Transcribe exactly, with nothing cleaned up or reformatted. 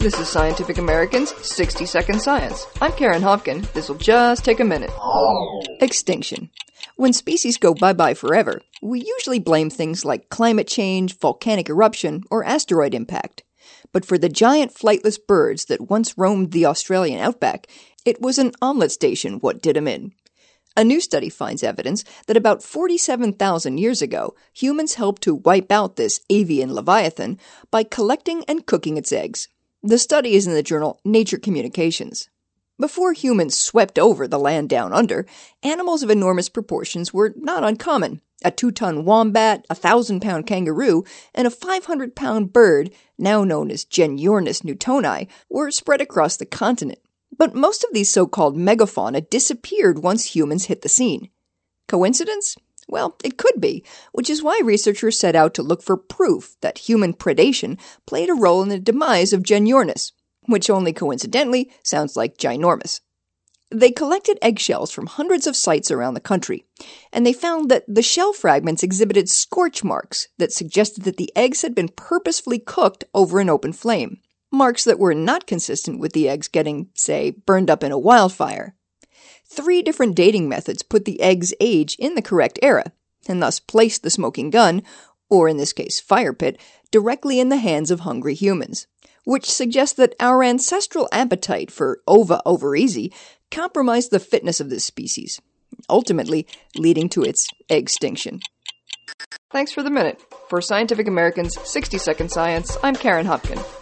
This is Scientific American's sixty second Science. I'm Karen Hopkin. This'll just take a minute. Extinction. When species go bye-bye forever, we usually blame things like climate change, volcanic eruption, or asteroid impact. But for the giant flightless birds that once roamed the Australian outback, it was an omelette station what did 'em in. A new study finds evidence that about forty-seven thousand years ago, humans helped to wipe out this avian leviathan by collecting and cooking its eggs. The study is in the journal Nature Communications. Before humans swept over the land down under, animals of enormous proportions were not uncommon. A two-ton wombat, a thousand-pound kangaroo, and a five hundred pound bird, now known as Genyornis newtoni, were spread across the continent. But most of these so-called megafauna disappeared once humans hit the scene. Coincidence? Well, it could be, which is why researchers set out to look for proof that human predation played a role in the demise of Genyornis, which only coincidentally sounds like ginormous. They collected eggshells from hundreds of sites around the country, and they found that the shell fragments exhibited scorch marks that suggested that the eggs had been purposefully cooked over an open flame. Marks that were not consistent with the eggs getting, say, burned up in a wildfire. Three different dating methods put the egg's age in the correct era, and thus placed the smoking gun, or in this case fire pit, directly in the hands of hungry humans, which suggests that our ancestral appetite for ova over easy compromised the fitness of this species, ultimately leading to its extinction. Thanks for the minute. For Scientific American's sixty second Science, I'm Karen Hopkin.